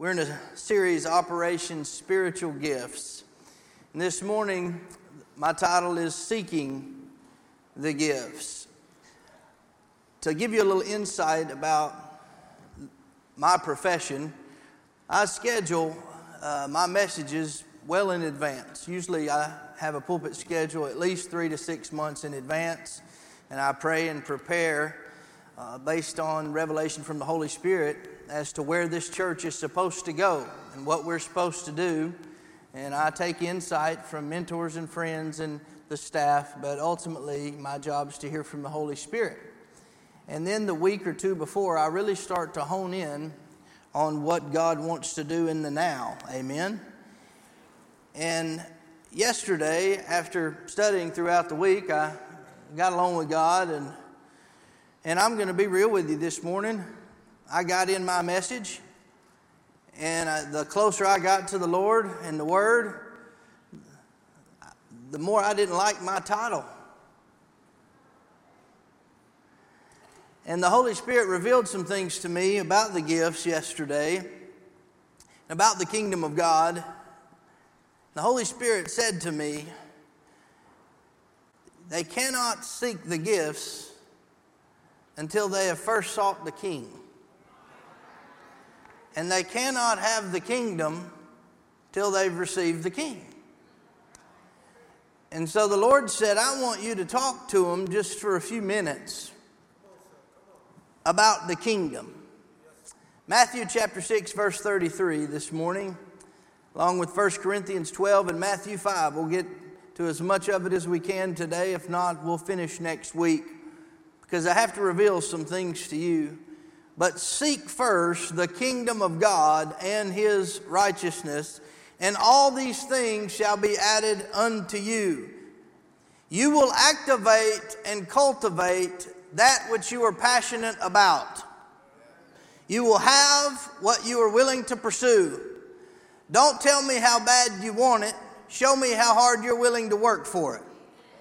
We're in a series, Operation Spiritual Gifts. And this morning, my title is Seeking the Gifts. To give you a little insight about my profession, I schedule my messages well in advance. Usually I have a pulpit schedule at least 3 to 6 months in advance, and I pray and prepare based on revelation from the Holy Spirit as to where this church is supposed to go and what we're supposed to do. And I take insight from mentors and friends and the staff, but ultimately my job is to hear from the Holy Spirit. And then the week or two before, I really start to hone in on what God wants to do in the now. Amen. And yesterday, after studying throughout the week, I got along with God, and I'm going to be real with you this morning. I got in my message, and the closer I got to the Lord and the Word, the more I didn't like my title. And the Holy Spirit revealed some things to me about the gifts yesterday, about the kingdom of God. The Holy Spirit said to me, they cannot seek the gifts until they have first sought the King. And they cannot have the kingdom till they've received the King. And so the Lord said, I want you to talk to them just for a few minutes about the kingdom. Matthew chapter 6, verse 33 this morning, along with 1 Corinthians 12 and Matthew 5. We'll get to as much of it as we can today. If not, we'll finish next week, because I have to reveal some things to you. But seek first the kingdom of God and His righteousness, and all these things shall be added unto you. You will activate and cultivate that which you are passionate about. You will have what you are willing to pursue. Don't tell me how bad you want it. Show me how hard you're willing to work for it.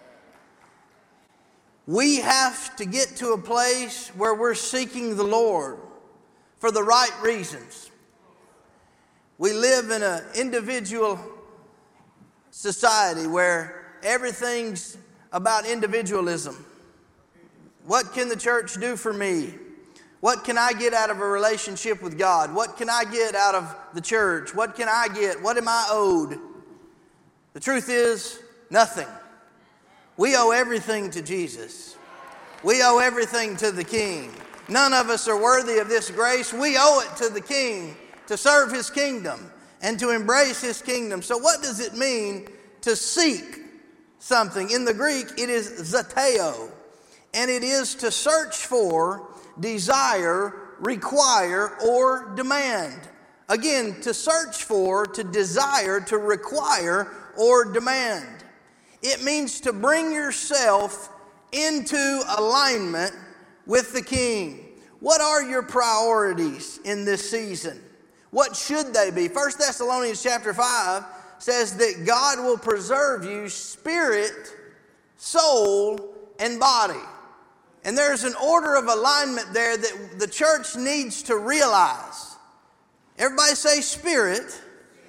We have to get to a place where we're seeking the Lord for the right reasons. We live in an individual society where everything's about individualism. What can the church do for me? What can I get out of a relationship with God? What can I get out of the church? What can I get? What am I owed? The truth is, nothing. We owe everything to Jesus. We owe everything to the King. None of us are worthy of this grace. We owe it to the King to serve His kingdom and to embrace His kingdom. So what does it mean to seek something? In the Greek, it is zeteo, and it is to search for, desire, require, or demand. Again, to search for, to desire, to require, or demand. It means to bring yourself into alignment with the King. What are your priorities in this season? What should they be? 1 Thessalonians chapter 5 says that God will preserve you spirit, soul, and body. And there's an order of alignment there that the church needs to realize. Everybody say spirit,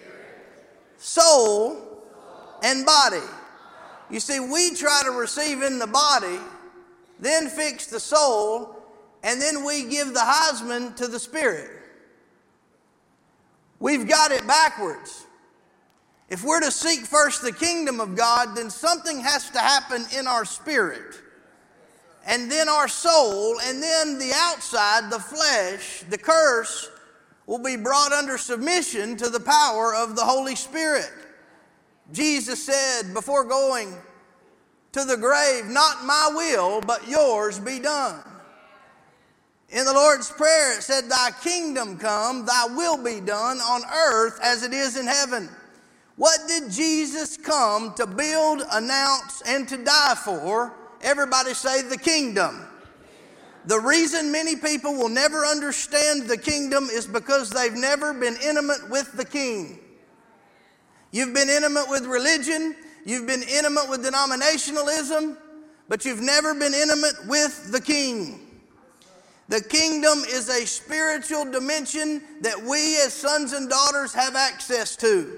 soul, and body. You see, we try to receive in the body, then fix the soul, and then we give the Heisman to the Spirit. We've got it backwards. If we're to seek first the kingdom of God, then something has to happen in our spirit, and then our soul, and then the outside, the flesh, the curse, will be brought under submission to the power of the Holy Spirit. Jesus said before going to the grave, not my will, but yours be done. In the Lord's Prayer, it said, thy kingdom come, thy will be done on earth as it is in heaven. What did Jesus come to build, announce, and to die for? Everybody say the kingdom. The reason many people will never understand the kingdom is because they've never been intimate with the King. You've been intimate with religion, you've been intimate with denominationalism, but you've never been intimate with the King. The kingdom is a spiritual dimension that we as sons and daughters have access to.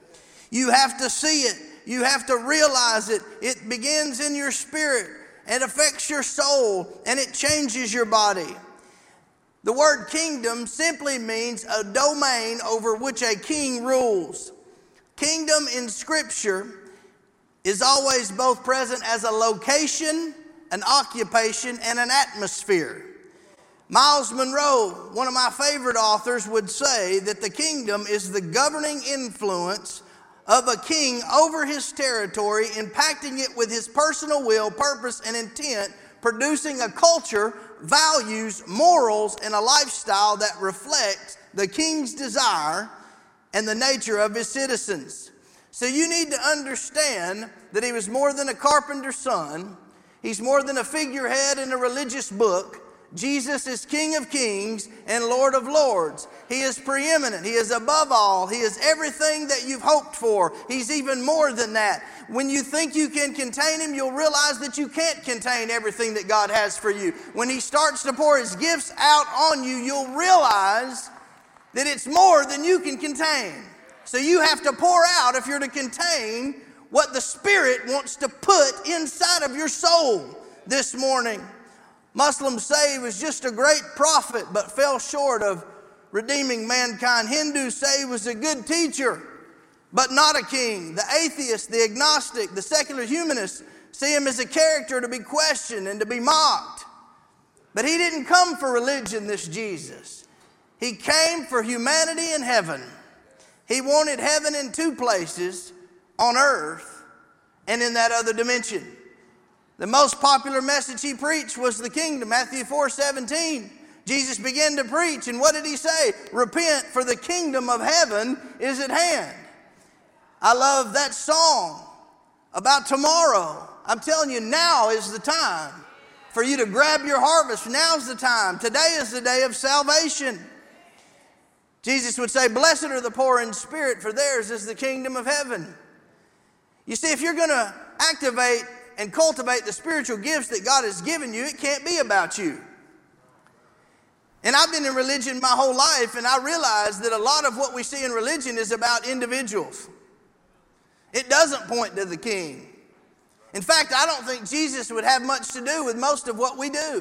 You have to see it. You have to realize it. It begins in your spirit and affects your soul, and it changes your body. The word kingdom simply means a domain over which a king rules. Kingdom in Scripture is always both present as a location, an occupation, and an atmosphere. Miles Monroe, one of my favorite authors, would say that the kingdom is the governing influence of a king over his territory, impacting it with his personal will, purpose, and intent, producing a culture, values, morals, and a lifestyle that reflects the king's desire and the nature of his citizens. So you need to understand that he was more than a carpenter's son. He's more than a figurehead in a religious book. Jesus is King of Kings and Lord of Lords. He is preeminent. He is above all. He is everything that you've hoped for. He's even more than that. When you think you can contain Him, you'll realize that you can't contain everything that God has for you. When He starts to pour His gifts out on you, you'll realize that it's more than you can contain. So you have to pour out if you're to contain what the Spirit wants to put inside of your soul this morning. Muslims say he was just a great prophet but fell short of redeeming mankind. Hindus say he was a good teacher but not a king. The atheist, the agnostic, the secular humanists see him as a character to be questioned and to be mocked. But he didn't come for religion, this Jesus. He came for humanity and heaven. He wanted heaven in two places, on earth and in that other dimension. The most popular message he preached was the kingdom. Matthew 4:17. Jesus began to preach, and what did he say? Repent, for the kingdom of heaven is at hand. I love that song about tomorrow. I'm telling you, now is the time for you to grab your harvest. Now's the time. Today is the day of salvation. Jesus would say, blessed are the poor in spirit, for theirs is the kingdom of heaven. You see, if you're going to activate and cultivate the spiritual gifts that God has given you, it can't be about you. And I've been in religion my whole life, and I realize that a lot of what we see in religion is about individuals. It doesn't point to the king. In fact, I don't think Jesus would have much to do with most of what we do.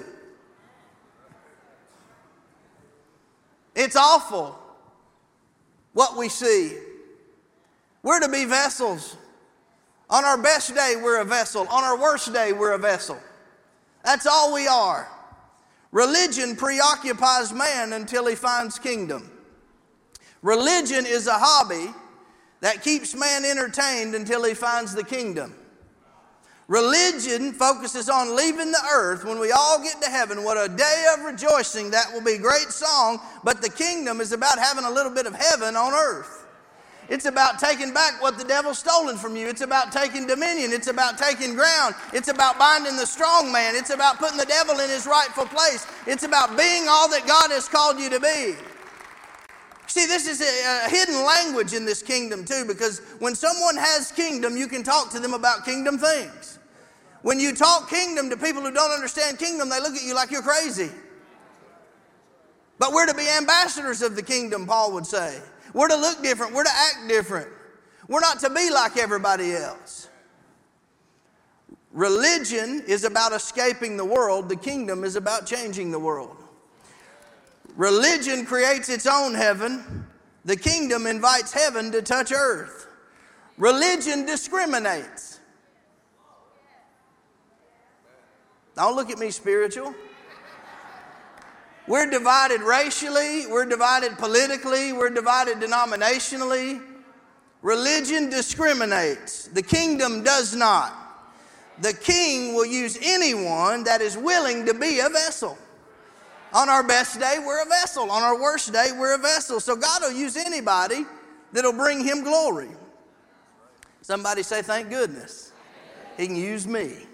It's awful what we see. We're to be vessels. On our best day, we're a vessel. On our worst day, we're a vessel. That's all we are. Religion preoccupies man until he finds kingdom. Religion is a hobby that keeps man entertained until he finds the kingdom. Religion focuses on leaving the earth. When we all get to heaven, what a day of rejoicing. That will be a great song. But the kingdom is about having a little bit of heaven on earth. It's about taking back what the devil's stolen from you. It's about taking dominion. It's about taking ground. It's about binding the strong man. It's about putting the devil in his rightful place. It's about being all that God has called you to be. See, this is a hidden language in this kingdom too, because when someone has kingdom, you can talk to them about kingdom things. When you talk kingdom to people who don't understand kingdom, they look at you like you're crazy. But we're to be ambassadors of the kingdom, Paul would say. We're to look different. We're to act different. We're not to be like everybody else. Religion is about escaping the world. The kingdom is about changing the world. Religion creates its own heaven. The kingdom invites heaven to touch earth. Religion discriminates. Don't look at me spiritual. We're divided racially, we're divided politically, we're divided denominationally. Religion discriminates. The kingdom does not. The king will use anyone that is willing to be a vessel. On our best day, we're a vessel. On our worst day, we're a vessel. So God will use anybody that'll bring Him glory. Somebody say, thank goodness. He can use me.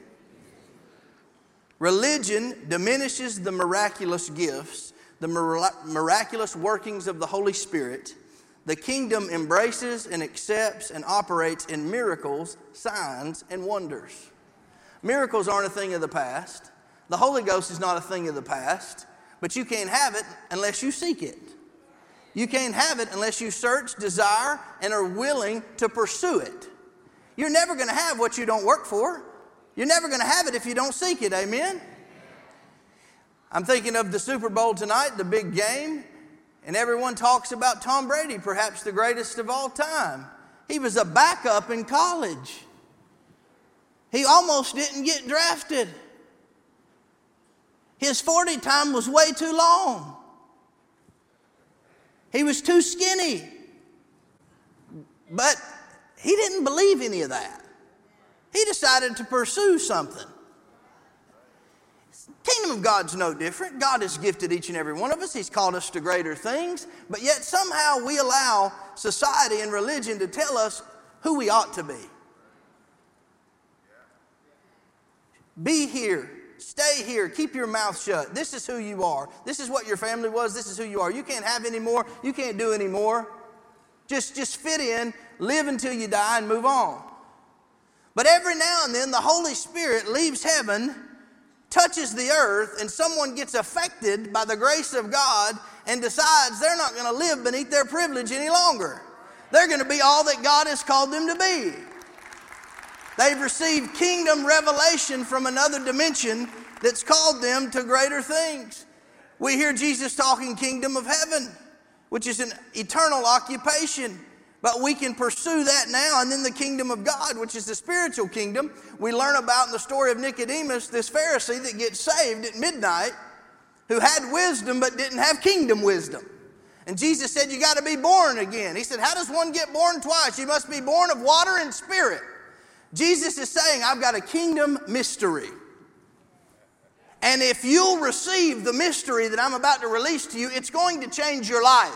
Religion diminishes the miraculous gifts, the miraculous workings of the Holy Spirit. The kingdom embraces and accepts and operates in miracles, signs, and wonders. Miracles aren't a thing of the past. The Holy Ghost is not a thing of the past. but you can't have it unless you seek it. You can't have it unless you search, desire, and are willing to pursue it. You're never going to have what you don't work for. You're never going to have it if you don't seek it. Amen? I'm thinking of the Super Bowl tonight, the big game, and everyone talks about Tom Brady, perhaps the greatest of all time. He was a backup in college. He almost didn't get drafted. His 40 time was way too long. He was too skinny. But he didn't believe any of that. He decided to pursue something. Kingdom of God's no different. God has gifted each and every one of us. He's called us to greater things. But yet somehow we allow society and religion to tell us who we ought to be. Be here. Stay here. Keep your mouth shut. This is who you are. This is what your family was. This is who you are. You can't have any more. You can't do any more. Just fit in, live until you die, and move on. But every now and then the Holy Spirit leaves heaven, touches the earth, and someone gets affected by the grace of God and decides they're not going to live beneath their privilege any longer. They're going to be all that God has called them to be. They've received kingdom revelation from another dimension that's called them to greater things. We hear Jesus talking kingdom of heaven, which is an eternal occupation. But we can pursue that now. And then the kingdom of God, which is the spiritual kingdom, we learn about in the story of Nicodemus, this Pharisee that gets saved at midnight, who had wisdom but didn't have kingdom wisdom. And Jesus said, you got to be born again. He said, how does one get born twice? You must be born of water and spirit. Jesus is saying, I've got a kingdom mystery. And if you'll receive the mystery that I'm about to release to you, it's going to change your life.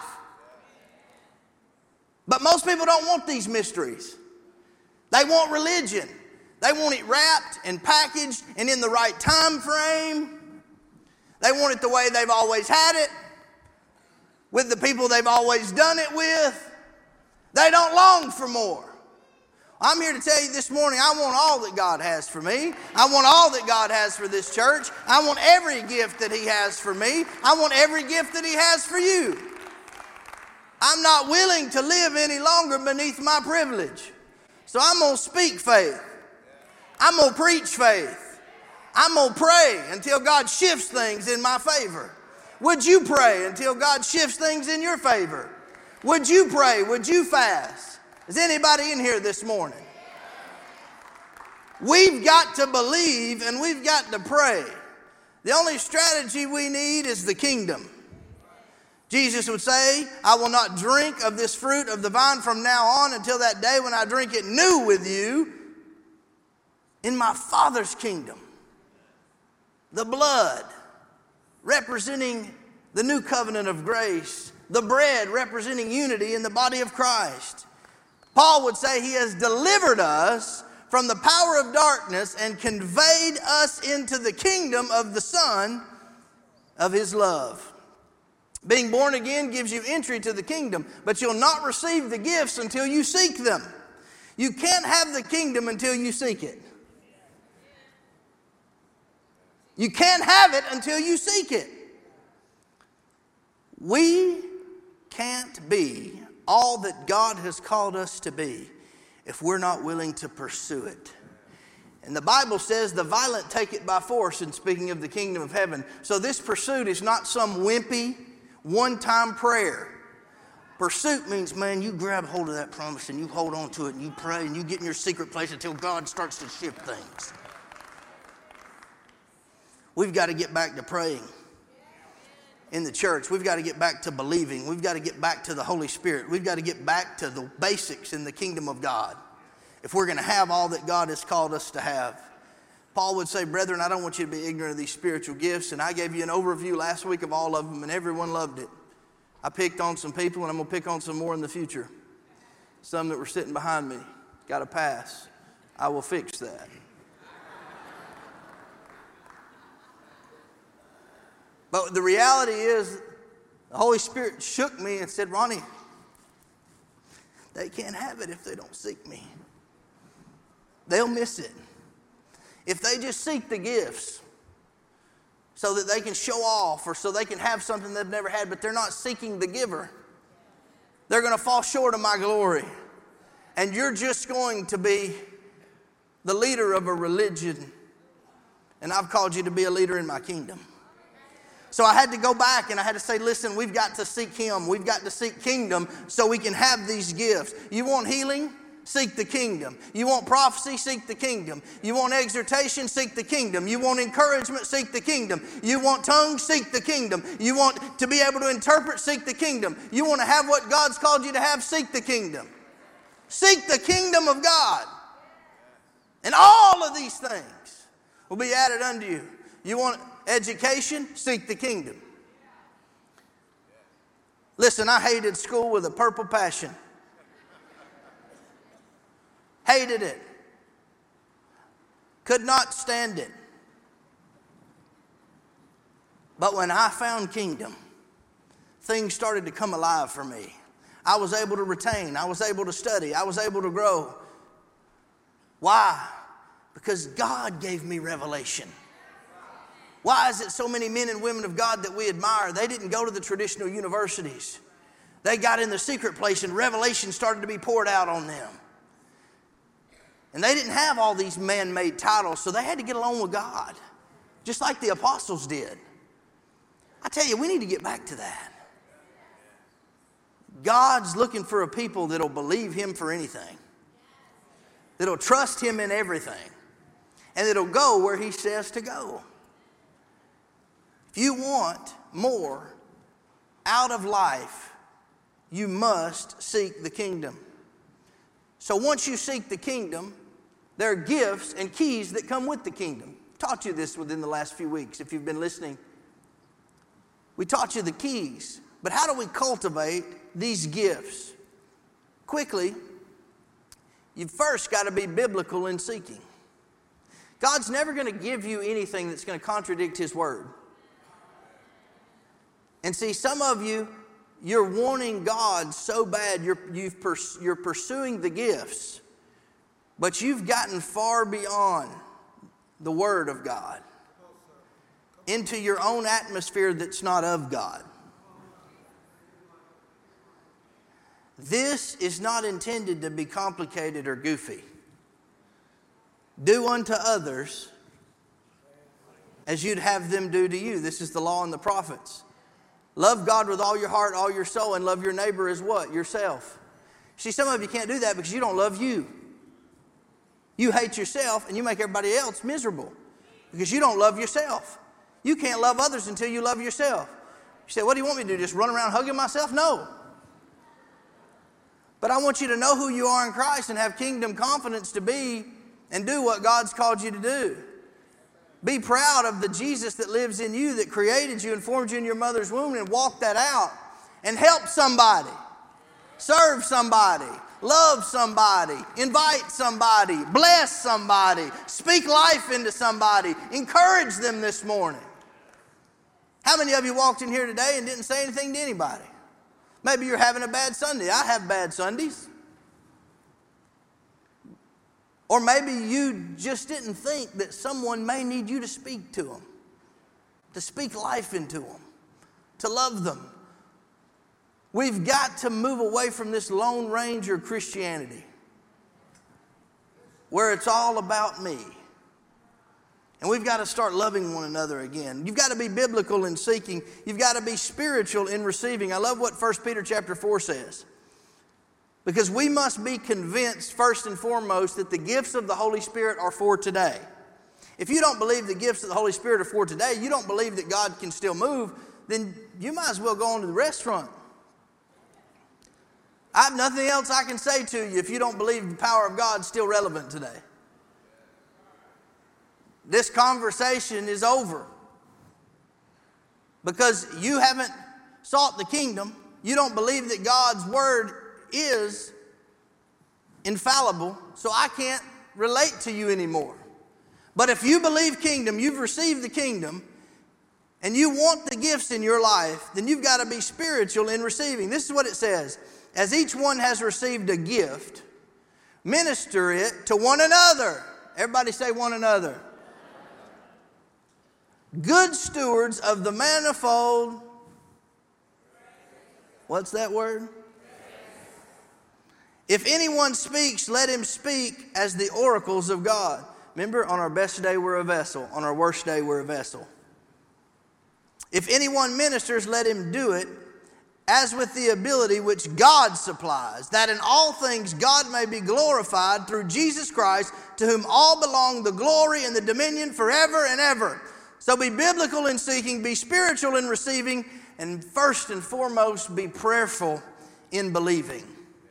But most people don't want these mysteries. They want religion. They want it wrapped and packaged and in the right time frame. They want it the way they've always had it, with the people they've always done it with. They don't long for more. I'm here to tell you this morning, I want all that God has for me. I want all that God has for this church. I want every gift that He has for me. I want every gift that He has for you. I'm not willing to live any longer beneath my privilege. So I'm going to speak faith. I'm going to preach faith. I'm going to pray until God shifts things in my favor. Would you pray until God shifts things in your favor? Would you pray? Would you fast? Is anybody in here this morning? We've got to believe and we've got to pray. The only strategy we need is the kingdom. Jesus would say, I will not drink of this fruit of the vine from now on until that day when I drink it new with you in my Father's kingdom. The blood representing the new covenant of grace. The bread representing unity in the body of Christ. Paul would say He has delivered us from the power of darkness and conveyed us into the kingdom of the Son of His love. Being born again gives you entry to the kingdom, but you'll not receive the gifts until you seek them. You can't have the kingdom until you seek it. You can't have it until you seek it. We can't be all that God has called us to be if we're not willing to pursue it. And the Bible says the violent take it by force in speaking of the kingdom of heaven. So this pursuit is not some wimpy, one-time prayer. Pursuit means, man, you grab hold of that promise and you hold on to it and you pray and you get in your secret place until God starts to shift things. We've got to get back to praying. In the church, we've got to get back to believing. We've got to get back to the Holy Spirit. We've got to get back to the basics in the kingdom of God if we're going to have all that God has called us to have. Paul would say, brethren, I don't want you to be ignorant of these spiritual gifts. And I gave you an overview last week of all of them, and everyone loved it. I picked on some people, and I'm going to pick on some more in the future. Some that were sitting behind me. Got a pass. I will fix that. But the reality is, the Holy Spirit shook me and said, Ronnie, they can't have it if they don't seek me. They'll miss it. If they just seek the gifts, so that they can show off or so they can have something they've never had, but they're not seeking the giver, they're going to fall short of my glory. And you're just going to be the leader of a religion, and I've called you to be a leader in my kingdom. So I had to go back and I had to say, listen, we've got to seek Him. We've got to seek kingdom so we can have these gifts. You want healing? Seek the kingdom. You want prophecy? Seek the kingdom. You want exhortation? Seek the kingdom. You want encouragement? Seek the kingdom. You want tongues? Seek the kingdom. You want to be able to interpret? Seek the kingdom. You want to have what God's called you to have? Seek the kingdom. Seek the kingdom of God. And all of these things will be added unto you. You want education? Seek the kingdom. Listen, I hated school with a purple passion. Hated it. Could not stand it. But when I found kingdom, things started to come alive for me. I was able to retain. I was able to study. I was able to grow. Why? Because God gave me revelation. Why is it so many men and women of God that we admire, they didn't go to the traditional universities? They got in the secret place and revelation started to be poured out on them. And they didn't have all these man-made titles, so they had to get along with God, just like the apostles did. I tell you, we need to get back to that. God's looking for a people that'll believe Him for anything, that'll trust Him in everything, and that'll go where He says to go. If you want more out of life, you must seek the kingdom. So once you seek the kingdom, there are gifts and keys that come with the kingdom. Taught you this within the last few weeks, if you've been listening. We taught you the keys, but how do we cultivate these gifts? Quickly, you've first got to be biblical in seeking. God's never going to give you anything that's going to contradict His word. And see, some of you, you're wanting God so bad, you're pursuing the gifts, but you've gotten far beyond the Word of God into your own atmosphere that's not of God. This is not intended to be complicated or goofy. Do unto others as you'd have them do to you. This is the law and the prophets. Love God with all your heart, all your soul, and love your neighbor as what? Yourself. See, some of you can't do that because you don't love you. You hate yourself and you make everybody else miserable because you don't love yourself. You can't love others until you love yourself. You say, what do you want me to do? Just run around hugging myself? No. But I want you to know who you are in Christ and have kingdom confidence to be and do what God's called you to do. Be proud of the Jesus that lives in you, that created you and formed you in your mother's womb, and walk that out and help somebody, serve somebody, love somebody, invite somebody, bless somebody, speak life into somebody, encourage them this morning. How many of you walked in here today and didn't say anything to anybody? Maybe you're having a bad Sunday. I have bad Sundays. Or maybe you just didn't think that someone may need you to speak to them, to speak life into them, to love them. We've got to move away from this Lone Ranger Christianity where it's all about me. And we've got to start loving one another again. You've got to be biblical in seeking. You've got to be spiritual in receiving. I love what 1 Peter chapter 4 says. Because we must be convinced first and foremost that the gifts of the Holy Spirit are for today. If you don't believe the gifts of the Holy Spirit are for today, you don't believe that God can still move, then you might as well go on to the restaurant. I have nothing else I can say to you if you don't believe the power of God is still relevant today. This conversation is over. Because you haven't sought the kingdom, you don't believe that God's word is infallible, so I can't relate to you anymore. But if you believe kingdom, you've received the kingdom, and you want the gifts in your life, then you've got to be spiritual in receiving. This is what it says. As each one has received a gift, minister it to one another. Everybody say one another. good stewards of the manifold. What's that word? If anyone speaks, let him speak as the oracles of God. Remember, on our best day, we're a vessel. On our worst day, we're a vessel. If anyone ministers, let him do it as with the ability which God supplies, that in all things God may be glorified through Jesus Christ, to whom all belong the glory and the dominion forever and ever. So be biblical in seeking, be spiritual in receiving, and first and foremost, be prayerful in believing.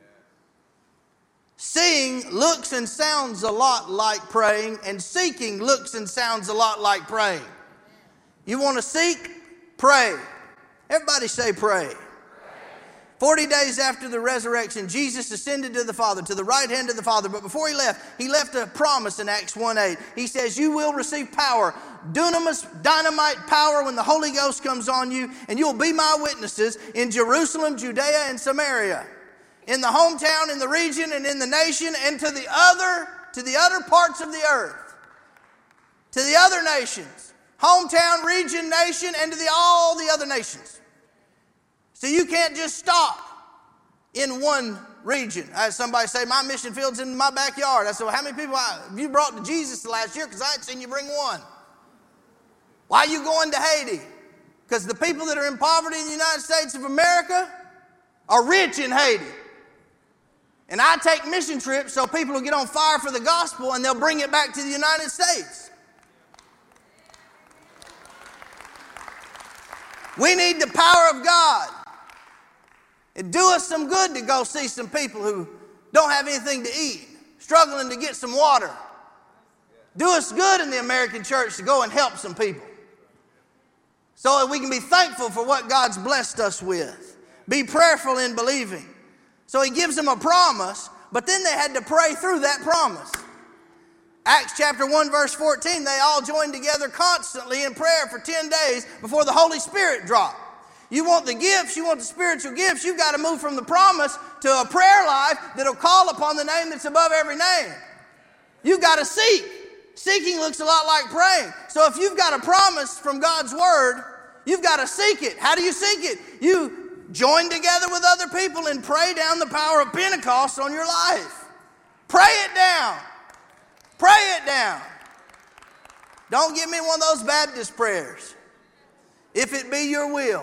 Seeing looks and sounds a lot like praying, and seeking looks and sounds a lot like praying. You want to seek? Pray. Everybody say pray. 40 days after the resurrection, Jesus ascended to the Father, to the right hand of the Father. But before he left a promise in Acts 1:8. He says, you will receive power, dunamis, dynamite power when the Holy Ghost comes on you, and you'll be my witnesses in Jerusalem, Judea, and Samaria, in the hometown, in the region, and in the nation, and to the other parts of the earth, to the other nations, hometown, region, nation, and to all the other nations. So you can't just stop in one region. I had somebody say, my mission field's in my backyard. I said, well, how many people have you brought to Jesus the last year? Because I hadn't seen you bring one. Why are you going to Haiti? Because the people that are in poverty in the United States of America are rich in Haiti. And I take mission trips so people will get on fire for the gospel and they'll bring it back to the United States. We need the power of God. It'd do us some good to go see some people who don't have anything to eat, struggling to get some water. Do us good in the American church to go and help some people, so that we can be thankful for what God's blessed us with. Be prayerful in believing. So he gives them a promise, but then they had to pray through that promise. Acts chapter 1 verse 14, they all joined together constantly in prayer for 10 days before the Holy Spirit dropped. You want the gifts, you want the spiritual gifts, you've got to move from the promise to a prayer life that'll call upon the name that's above every name. You've got to seek. Seeking looks a lot like praying. So if you've got a promise from God's word, you've got to seek it. How do you seek it? You join together with other people and pray down the power of Pentecost on your life. Pray it down. Pray it down. Don't give me one of those Baptist prayers. If it be your will.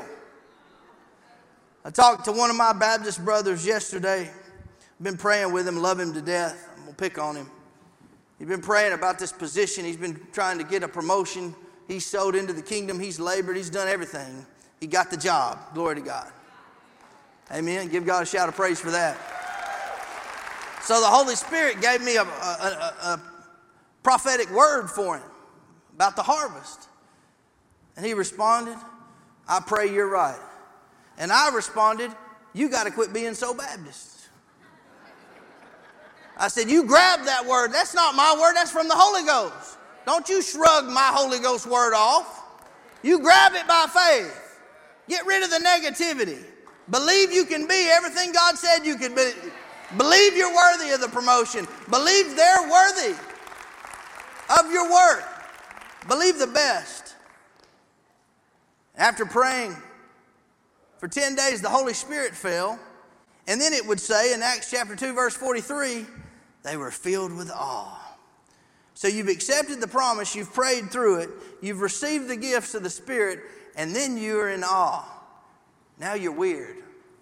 I talked to one of my Baptist brothers yesterday. I've been praying with him, love him to death. I'm going to pick on him. He's been praying about this position. He's been trying to get a promotion. He's sowed into the kingdom. He's labored. He's done everything. He got the job. Glory to God. Amen. Give God a shout of praise for that. So the Holy Spirit gave me a prophetic word for him about the harvest. And he responded, I pray you're right. And I responded, you got to quit being so Baptist. I said, you grabbed that word. That's not my word. That's from the Holy Ghost. Don't you shrug my Holy Ghost word off. You grab it by faith. Get rid of the negativity. Believe you can be everything God said you could be. Believe you're worthy of the promotion. Believe they're worthy of your work. Believe the best. After praying for 10 days, the Holy Spirit fell. And then it would say in Acts chapter 2, verse 43, they were filled with awe. So you've accepted the promise, you've prayed through it, you've received the gifts of the Spirit, and then you're in awe. Now you're weird.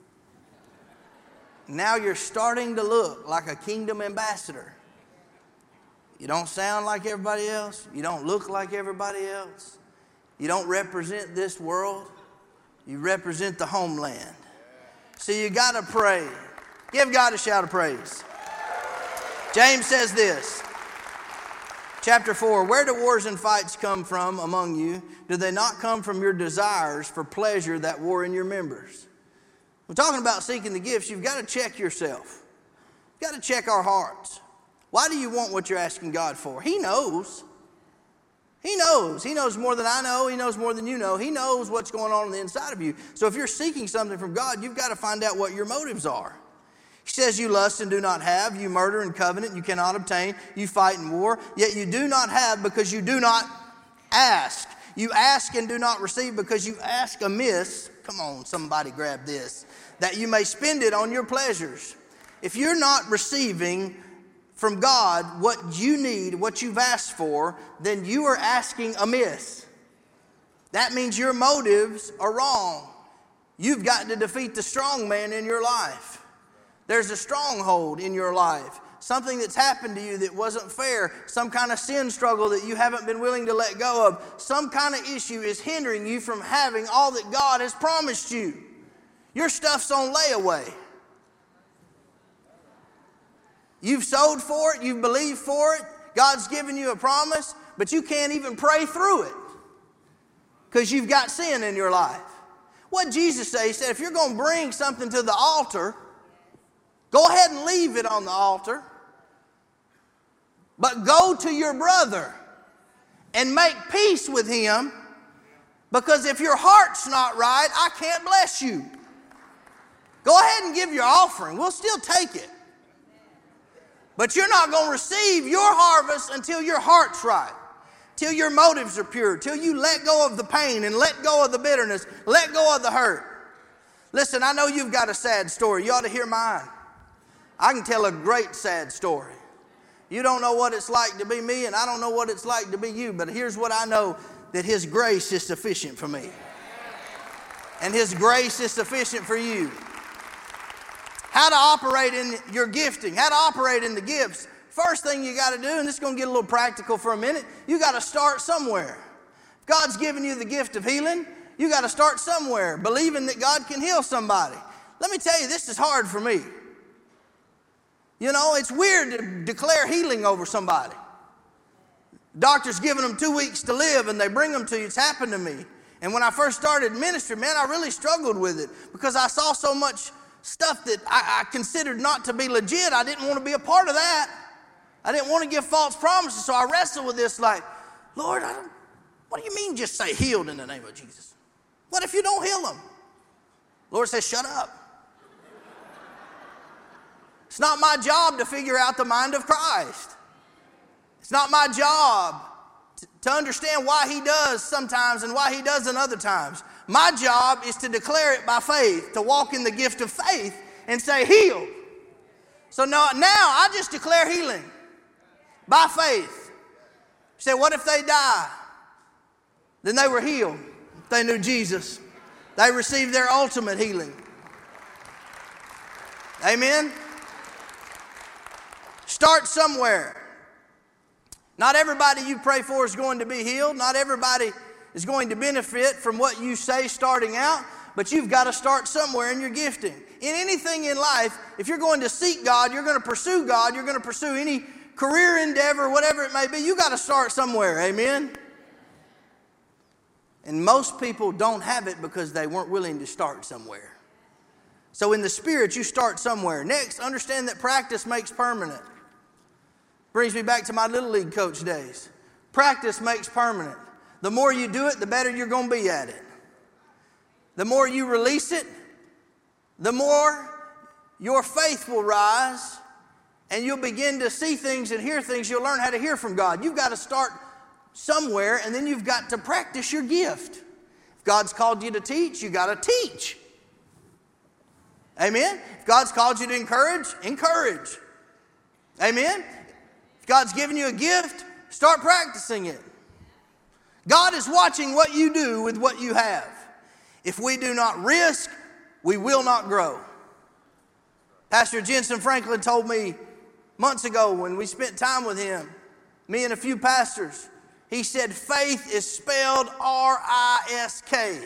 Now you're starting to look like a kingdom ambassador. You don't sound like everybody else. You don't look like everybody else. You don't represent this world. You represent the homeland. So you got to pray. Give God a shout of praise. James says this, chapter 4, where do wars and fights come from among you? Do they not come from your desires for pleasure that war in your members? We're talking about seeking the gifts. You've got to check yourself. You've got to check our hearts. Why do you want what you're asking God for? He knows. He knows. He knows more than I know. He knows more than you know. He knows what's going on the inside of you. So if you're seeking something from God, you've got to find out what your motives are. He says you lust and do not have. You murder and covenant. You cannot obtain. You fight in war. Yet you do not have because you do not ask. You ask and do not receive because you ask amiss. Come on, somebody grab this. That you may spend it on your pleasures. If you're not receiving from God what you need, what you've asked for, then you are asking amiss. That means your motives are wrong. You've got to defeat the strong man in your life. There's a stronghold in your life. Something that's happened to you that wasn't fair. Some kind of sin struggle that you haven't been willing to let go of. Some kind of issue is hindering you from having all that God has promised you. Your stuff's on layaway. You've sowed for it. You've believed for it. God's given you a promise, but you can't even pray through it because you've got sin in your life. What did Jesus say? He said, if you're going to bring something to the altar, go ahead and leave it on the altar, but go to your brother and make peace with him, because if your heart's not right, I can't bless you. Go ahead and give your offering. We'll still take it. But you're not going to receive your harvest until your heart's right, till your motives are pure, till you let go of the pain and let go of the bitterness, let go of the hurt. Listen, I know you've got a sad story. You ought to hear mine. I can tell a great sad story. You don't know what it's like to be me, and I don't know what it's like to be you, but here's what I know, that His grace is sufficient for me. And His grace is sufficient for you. How to operate in your gifting, how to operate in the gifts. First thing you got to do, and this is going to get a little practical for a minute, you got to start somewhere. If God's given you the gift of healing, you got to start somewhere, believing that God can heal somebody. Let me tell you, this is hard for me. You know, it's weird to declare healing over somebody. Doctor's giving them 2 weeks to live and they bring them to you. It's happened to me. And when I first started ministry, man, I really struggled with it because I saw so much stuff that I considered not to be legit. I didn't want to be a part of that. I didn't want to give false promises. So I wrestled with this like, Lord, what do you mean just say healed in the name of Jesus? What if you don't heal them? Lord says, shut up. It's not my job to figure out the mind of Christ. It's not my job to understand why He does sometimes and why He doesn't other times. My job is to declare it by faith, to walk in the gift of faith and say healed. So now I just declare healing by faith. You say, what if they die? Then they were healed. They knew Jesus. They received their ultimate healing. Amen? Start somewhere. Not everybody you pray for is going to be healed. Not everybody is going to benefit from what you say starting out, but you've got to start somewhere in your gifting. In anything in life, if you're going to seek God, you're going to pursue God, you're going to pursue any career endeavor, whatever it may be, you got to start somewhere. Amen? And most people don't have it because they weren't willing to start somewhere. So in the Spirit, you start somewhere. Next, understand that practice makes permanent. Brings me back to my Little League coach days. Practice makes permanent. The more you do it, the better you're going to be at it. The more you release it, the more your faith will rise, and you'll begin to see things and hear things. You'll learn how to hear from God. You've got to start somewhere, and then you've got to practice your gift. If God's called you to teach, you got to teach. Amen? If God's called you to encourage, encourage. Amen? If God's given you a gift, start practicing it. God is watching what you do with what you have. If we do not risk, we will not grow. Pastor Jensen Franklin told me months ago when we spent time with him, me and a few pastors, he said faith is spelled R-I-S-K.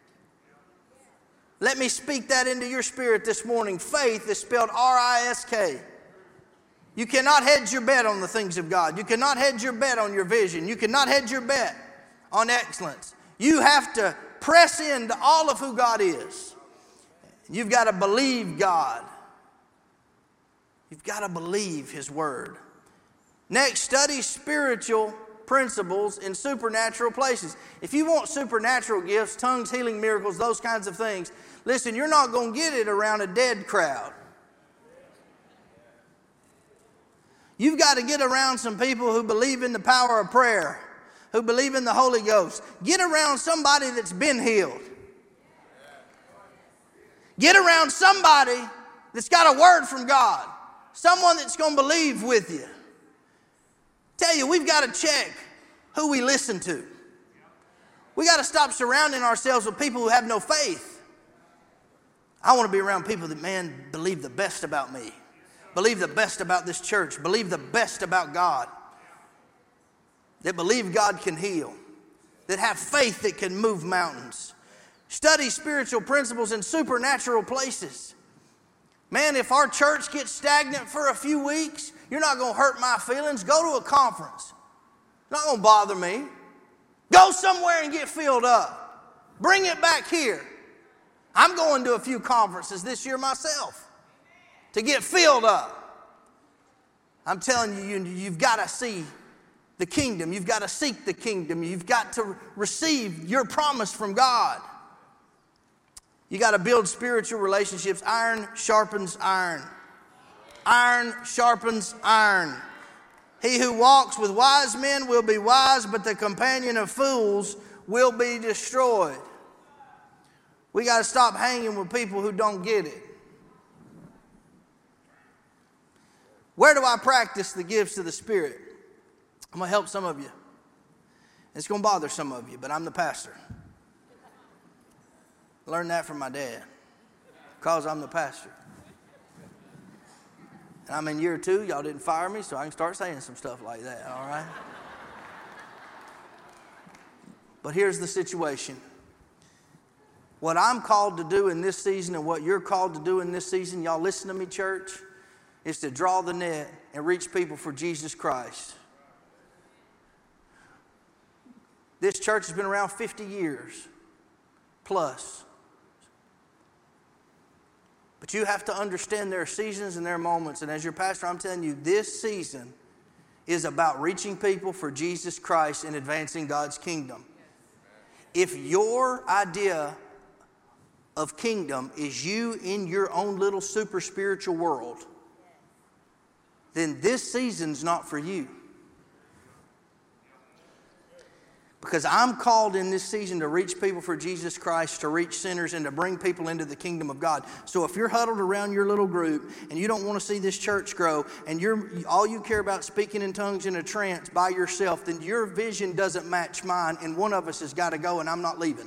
Let me speak that into your spirit this morning. Faith is spelled R-I-S-K. You cannot hedge your bet on the things of God. You cannot hedge your bet on your vision. You cannot hedge your bet on excellence. You have to press into all of who God is. You've got to believe God. You've got to believe His Word. Next, study spiritual principles in supernatural places. If you want supernatural gifts, tongues, healing, miracles, those kinds of things, listen, you're not going to get it around a dead crowd. You've got to get around some people who believe in the power of prayer, who believe in the Holy Ghost. Get around somebody that's been healed. Get around somebody that's got a word from God. Someone that's going to believe with you. Tell you, we've got to check who we listen to. We got to stop surrounding ourselves with people who have no faith. I want to be around people that, man, believe the best about me. Believe the best about this church. Believe the best about God. That believe God can heal. That have faith that can move mountains. Study spiritual principles in supernatural places. Man, if our church gets stagnant for a few weeks, you're not going to hurt my feelings. Go to a conference. It's not going to bother me. Go somewhere and get filled up. Bring it back here. I'm going to a few conferences this year myself to get filled up. I'm telling you, you've got to see the kingdom. You've got to seek the kingdom. You've got to receive your promise from God. You got to build spiritual relationships. Iron sharpens iron. Iron sharpens iron. He who walks with wise men will be wise, but the companion of fools will be destroyed. We got to stop hanging with people who don't get it. Where do I practice the gifts of the Spirit? I'm going to help some of you. It's going to bother some of you, but I'm the pastor. I learned that from my dad because I'm the pastor. And I'm in year 2. Y'all didn't fire me, so I can start saying some stuff like that, all right? But here's the situation. What I'm called to do in this season and what you're called to do in this season, y'all listen to me, church, is to draw the net and reach people for Jesus Christ. This church has been around 50 years plus. But you have to understand there are seasons and there are moments. And as your pastor, I'm telling you, this season is about reaching people for Jesus Christ and advancing God's kingdom. If your idea of kingdom is you in your own little super spiritual world, then this season's not for you. Because I'm called in this season to reach people for Jesus Christ, to reach sinners, and to bring people into the kingdom of God. So if you're huddled around your little group and you don't want to see this church grow, and all you care about speaking in tongues in a trance by yourself, then your vision doesn't match mine, and one of us has got to go, and I'm not leaving.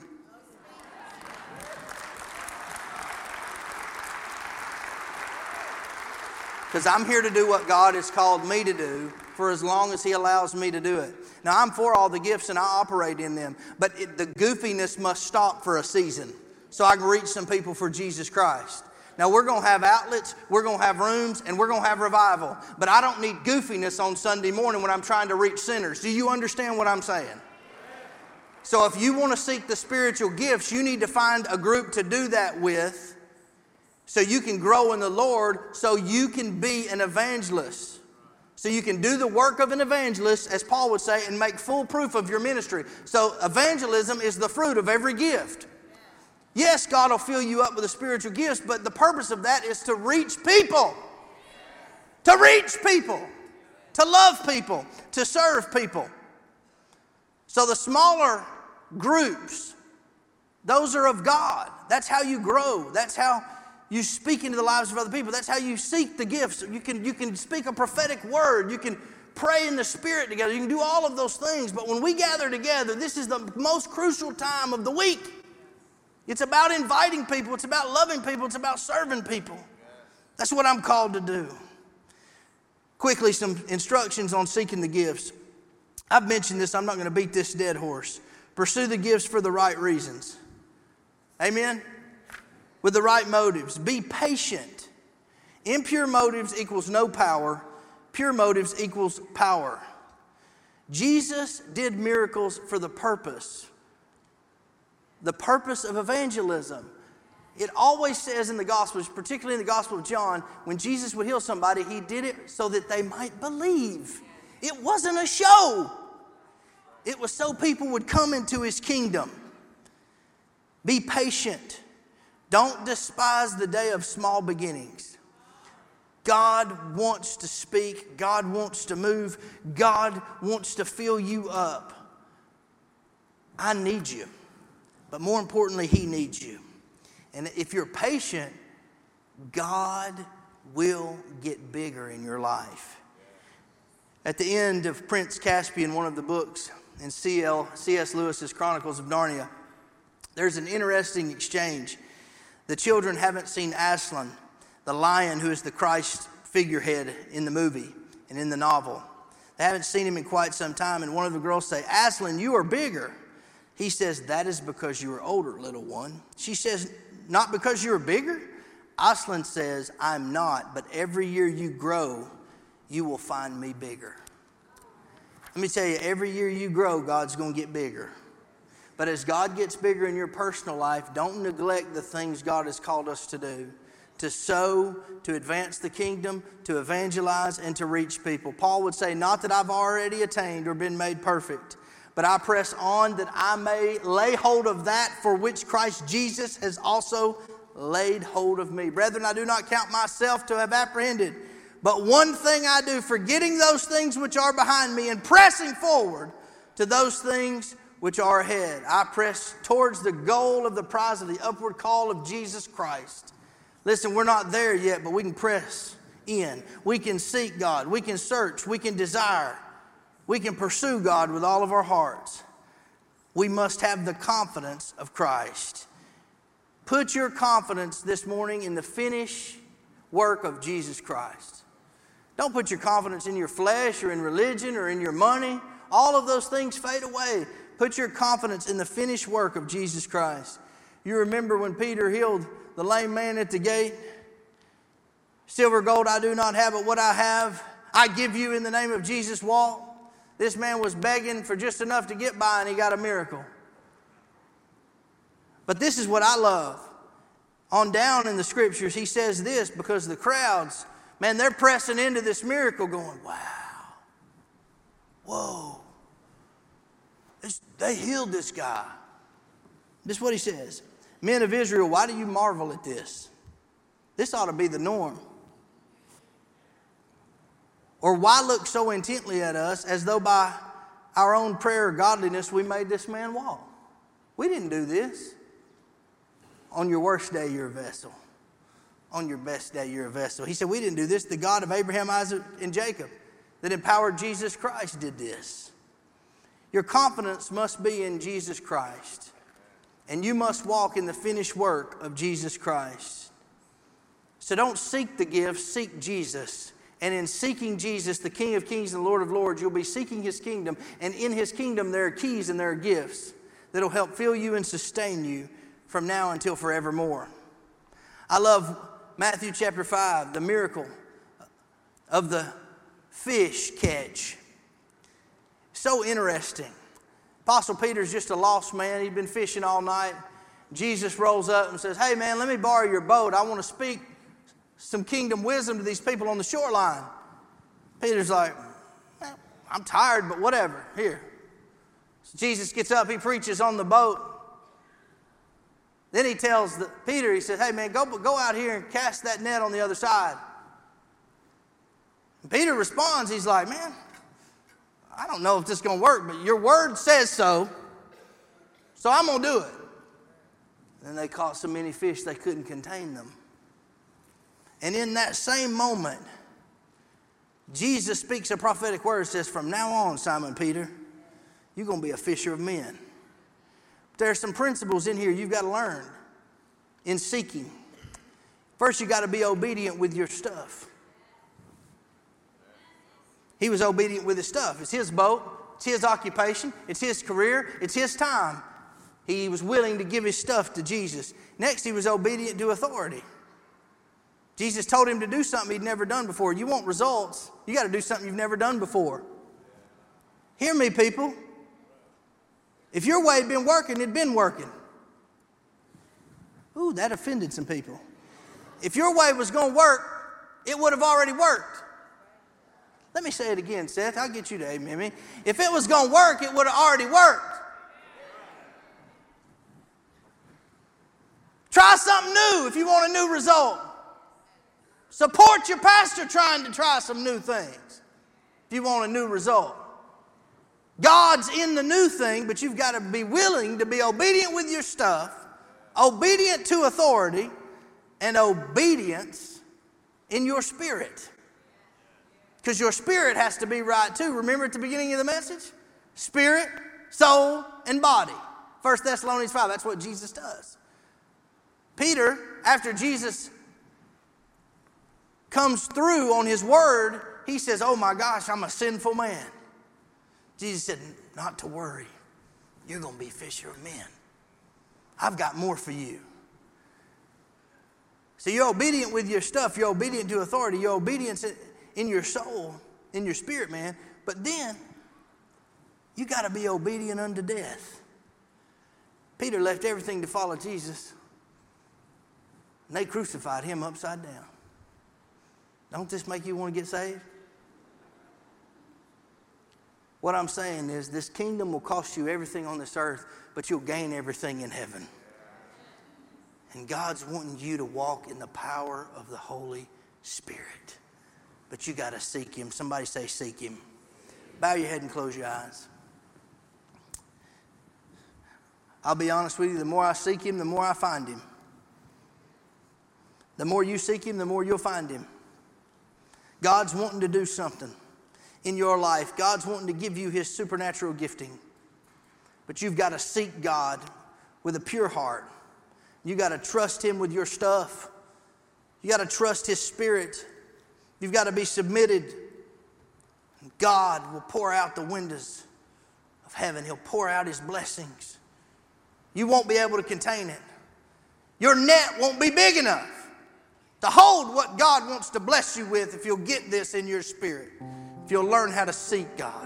Because I'm here to do what God has called me to do for as long as He allows me to do it. Now, I'm for all the gifts and I operate in them, but the goofiness must stop for a season so I can reach some people for Jesus Christ. Now, we're going to have outlets, we're going to have rooms, and we're going to have revival, but I don't need goofiness on Sunday morning when I'm trying to reach sinners. Do you understand what I'm saying? So if you want to seek the spiritual gifts, you need to find a group to do that with so you can grow in the Lord, so you can be an evangelist. So you can do the work of an evangelist, as Paul would say, and make full proof of your ministry. So evangelism is the fruit of every gift. Yes, God will fill you up with the spiritual gifts, but the purpose of that is to reach people. To reach people. To love people. To serve people. So the smaller groups, those are of God. That's how you grow. That's how you speak into the lives of other people. That's how you seek the gifts. You can speak a prophetic word. You can pray in the Spirit together. You can do all of those things. But when we gather together, this is the most crucial time of the week. It's about inviting people. It's about loving people. It's about serving people. That's what I'm called to do. Quickly, some instructions on seeking the gifts. I've mentioned this. I'm not going to beat this dead horse. Pursue the gifts for the right reasons. Amen? With the right motives. Be patient. Impure motives equals no power. Pure motives equals power. Jesus did miracles for the purpose of evangelism. It always says in the Gospels, particularly in the Gospel of John, when Jesus would heal somebody, He did it so that they might believe. It wasn't a show. It was so people would come into His kingdom. Be patient. Don't despise the day of small beginnings. God wants to speak. God wants to move. God wants to fill you up. I need you. But more importantly, He needs you. And if you're patient, God will get bigger in your life. At the end of Prince Caspian, one of the books in C.S. Lewis's Chronicles of Narnia, there's an interesting exchange. The children haven't seen Aslan, the lion who is the Christ figurehead in the movie and in the novel. They haven't seen him in quite some time, and one of the girls say, Aslan, you are bigger. He says, that is because you are older, little one. She says, not because you are bigger? Aslan says, I'm not, but every year you grow, you will find me bigger. Let me tell you, every year you grow, God's going to get bigger. But as God gets bigger in your personal life, don't neglect the things God has called us to do. To sow, to advance the kingdom, to evangelize, and to reach people. Paul would say, not that I've already attained or been made perfect, but I press on that I may lay hold of that for which Christ Jesus has also laid hold of me. Brethren, I do not count myself to have apprehended, but one thing I do, forgetting those things which are behind me and pressing forward to those things which are ahead. I press towards the goal of the prize of the upward call of Jesus Christ. Listen, we're not there yet, but we can press in. We can seek God. We can search. We can desire. We can pursue God with all of our hearts. We must have the confidence of Christ. Put your confidence this morning in the finished work of Jesus Christ. Don't put your confidence in your flesh or in religion or in your money. All of those things fade away. Put your confidence in the finished work of Jesus Christ. You remember when Peter healed the lame man at the gate? Silver, gold I do not have, but what I have, I give you in the name of Jesus, walk. This man was begging for just enough to get by, and he got a miracle. But this is what I love. On down in the scriptures, he says this, because the crowds, man, they're pressing into this miracle going, wow, whoa, they healed this guy. This is what he says. Men of Israel, why do you marvel at this? This ought to be the norm. Or why look so intently at us as though by our own prayer or godliness we made this man walk? We didn't do this. On your worst day, you're a vessel. On your best day, you're a vessel. He said, we didn't do this. The God of Abraham, Isaac, and Jacob that empowered Jesus Christ did this. Your confidence must be in Jesus Christ. And you must walk in the finished work of Jesus Christ. So don't seek the gifts, seek Jesus. And in seeking Jesus, the King of Kings and the Lord of Lords, you'll be seeking His kingdom. And in His kingdom, there are keys and there are gifts that will help fill you and sustain you from now until forevermore. I love Matthew chapter 5, the miracle of the fish catch. So interesting. Apostle Peter's just a lost man. He'd been fishing all night. Jesus rolls up and says, hey man, let me borrow your boat. I want to speak some kingdom wisdom to these people on the shoreline. Peter's like, I'm tired, but whatever. Here. So Jesus gets up, he preaches on the boat. Then he tells Peter, he says, hey man, go out here and cast that net on the other side. And Peter responds, he's like, man, I don't know if this is going to work, but your word says so, so I'm going to do it. Then they caught so many fish they couldn't contain them. And in that same moment, Jesus speaks a prophetic word, says, from now on, Simon Peter, you're going to be a fisher of men. There are some principles in here you've got to learn in seeking. First, you've got to be obedient with your stuff. He was obedient with his stuff. It's his boat. It's his occupation. It's his career. It's his time. He was willing to give his stuff to Jesus. Next, he was obedient to authority. Jesus told him to do something he'd never done before. You want results, you got to do something you've never done before. Hear me, people. If your way had been working, it'd been working. Ooh, that offended some people. If your way was going to work, it would have already worked. Let me say it again, Seth. I'll get you to amen me. If it was going to work, it would have already worked. Try something new if you want a new result. Support your pastor trying to try some new things if you want a new result. God's in the new thing, but you've got to be willing to be obedient with your stuff, obedient to authority, and obedience in your spirit. Because your spirit has to be right too. Remember at the beginning of the message? Spirit, soul, and body. 1 Thessalonians 5, that's what Jesus does. Peter, after Jesus comes through on his word, he says, oh my gosh, I'm a sinful man. Jesus said, not to worry. You're going to be fisher of men. I've got more for you. So you're obedient with your stuff. You're obedient to authority. You're obedient in your soul, in your spirit, man. But then, you got to be obedient unto death. Peter left everything to follow Jesus. And they crucified him upside down. Don't this make you want to get saved? What I'm saying is this kingdom will cost you everything on this earth, but you'll gain everything in heaven. And God's wanting you to walk in the power of the Holy Spirit. But you got to seek Him. Somebody say, seek Him. Bow your head and close your eyes. I'll be honest with you, the more I seek Him, the more I find Him. The more you seek Him, the more you'll find Him. God's wanting to do something in your life. God's wanting to give you His supernatural gifting. But you've got to seek God with a pure heart. You got to trust Him with your stuff. You got to trust His Spirit. You've got to be submitted. God will pour out the windows of heaven. He'll pour out His blessings. You won't be able to contain it. Your net won't be big enough to hold what God wants to bless you with if you'll get this in your spirit. If you'll learn how to seek God.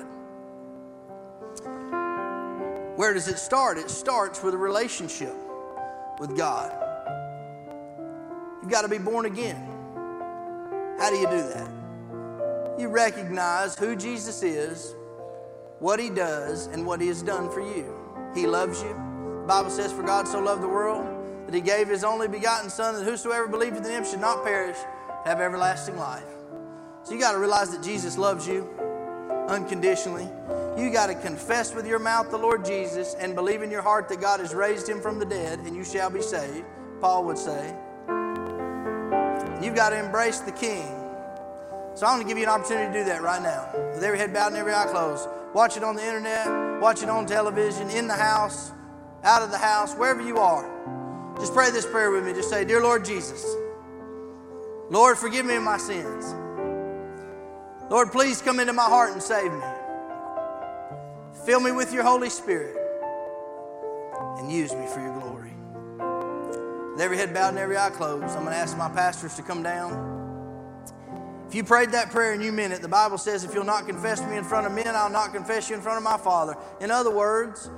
Where does it start? It starts with a relationship with God. You've got to be born again. How do you do that? You recognize who Jesus is, what He does, and what He has done for you. He loves you. The Bible says, for God so loved the world that He gave His only begotten Son, that whosoever believeth in Him should not perish, but have everlasting life. So you got to realize that Jesus loves you unconditionally. You got to confess with your mouth the Lord Jesus and believe in your heart that God has raised Him from the dead, and you shall be saved, Paul would say. You've got to embrace the King. So I'm going to give you an opportunity to do that right now. With every head bowed and every eye closed. Watch it on the internet, watch it on television, in the house, out of the house, wherever you are. Just pray this prayer with me. Just say, dear Lord Jesus, Lord, forgive me of my sins. Lord, please come into my heart and save me. Fill me with your Holy Spirit and use me for your glory. With every head bowed and every eye closed, I'm going to ask my pastors to come down. If you prayed that prayer and you meant it, the Bible says, if you'll not confess me in front of men, I'll not confess you in front of my Father. In other words,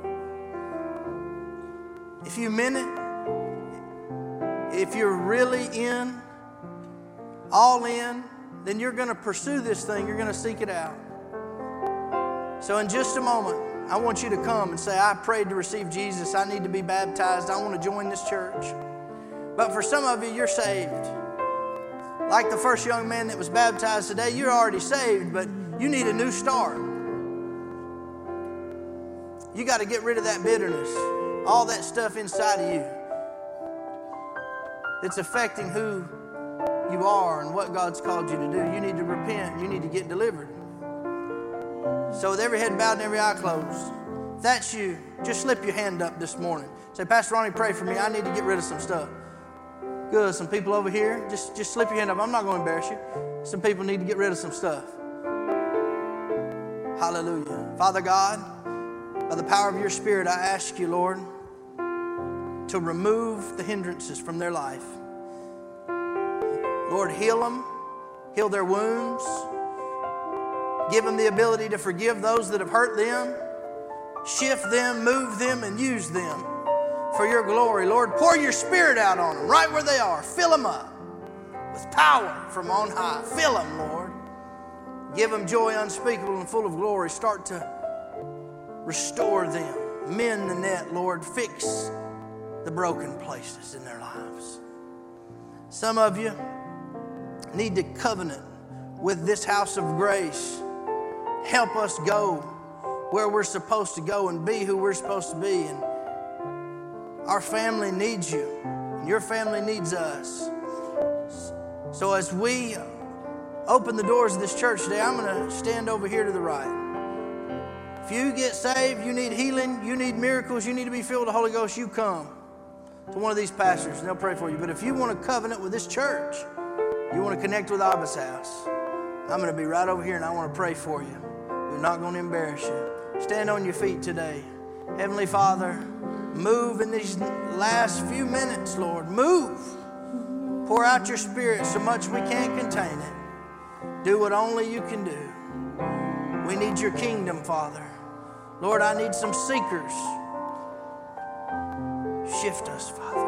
if you meant it, if you're really in, all in, then you're going to pursue this thing. You're going to seek it out. So in just a moment, I want you to come and say, I prayed to receive Jesus. I need to be baptized. I want to join this church. But for some of you, you're saved. Like the first young man that was baptized today, you're already saved, but you need a new start. You got to get rid of that bitterness, all that stuff inside of you that's affecting who you are and what God's called you to do. You need to repent. You need to get delivered. So with every head bowed and every eye closed, if that's you, just slip your hand up this morning. Say, Pastor Ronnie, pray for me. I need to get rid of some stuff. Good. Some people over here, just slip your hand up. I'm not going to embarrass you. Some people need to get rid of some stuff. Hallelujah. Father God, by the power of your Spirit, I ask you, Lord, to remove the hindrances from their life. Lord, heal them. Heal their wounds. Give them the ability to forgive those that have hurt them. Shift them, move them, and use them for your glory. Lord, pour your Spirit out on them right where they are. Fill them up with power from on high. Fill them, Lord. Give them joy unspeakable and full of glory. Start to restore them. Mend the net, Lord. Fix the broken places in their lives. Some of you need to covenant with this house of grace. Help us go where we're supposed to go and be who we're supposed to be. And our family needs you, and your family needs us. So as we open the doors of this church today, I'm going to stand over here to the right. If you get saved, you need healing, you need miracles, you need to be filled with the Holy Ghost, you come to one of these pastors and they'll pray for you. But if you want to covenant with this church, you want to connect with Abba's house, I'm going to be right over here and I want to pray for you. We're not going to embarrass you. Stand on your feet today. Heavenly Father, move in these last few minutes, Lord. Move. Pour out your Spirit so much we can't contain it. Do what only you can do. We need your kingdom, Father. Lord, I need some seekers. Shift us, Father.